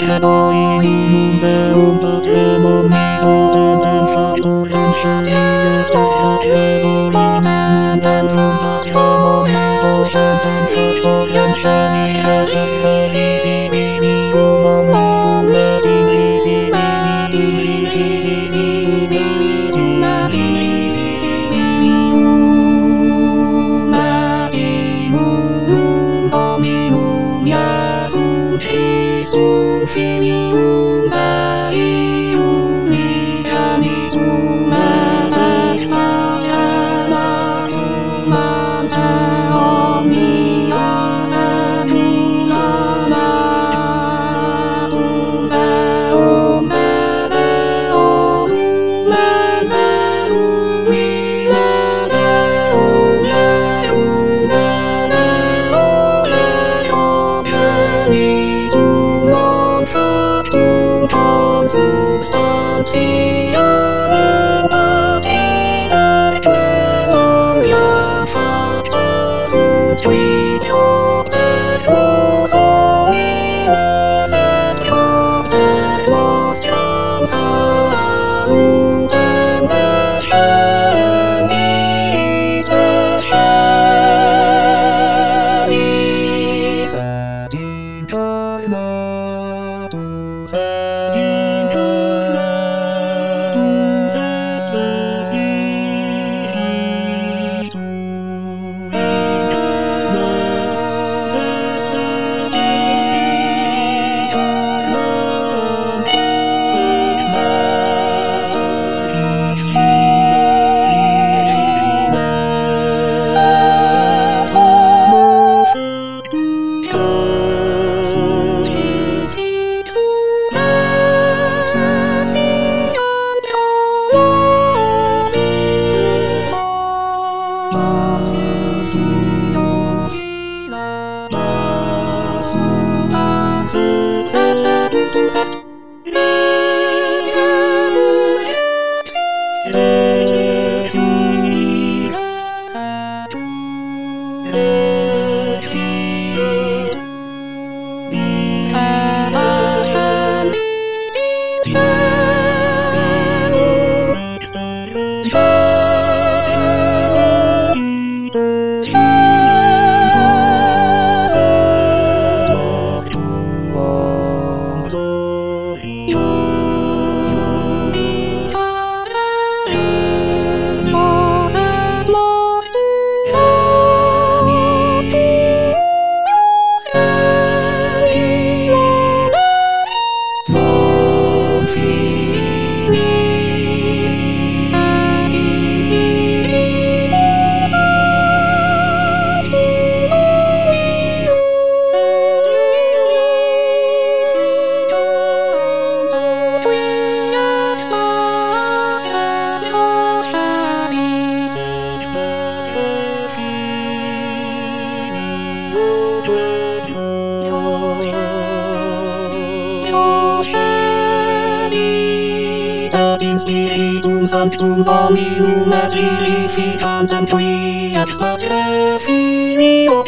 Spiritum Sanctum Dominum et vivificantem Tui et Spate Filio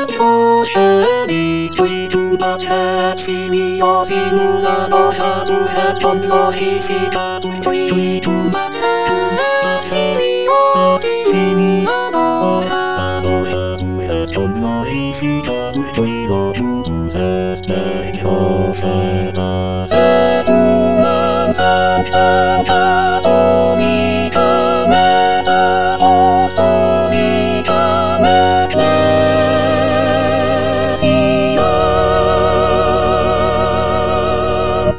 Tuo Celi Tui tu Pater et Filio Simuladoratum et glorificatum Tui tu Pater et Filio Simuladoratum et glorificatum Tui locutus est per profetas et Sanctam Catholicam et Apostolicam Ecclesiam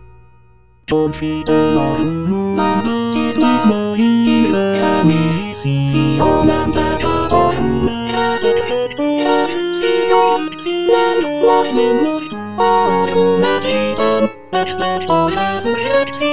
Confideorum baptismo in emisionem peccatorum resurrectionem sinem et vitam ex lecto resurrectionem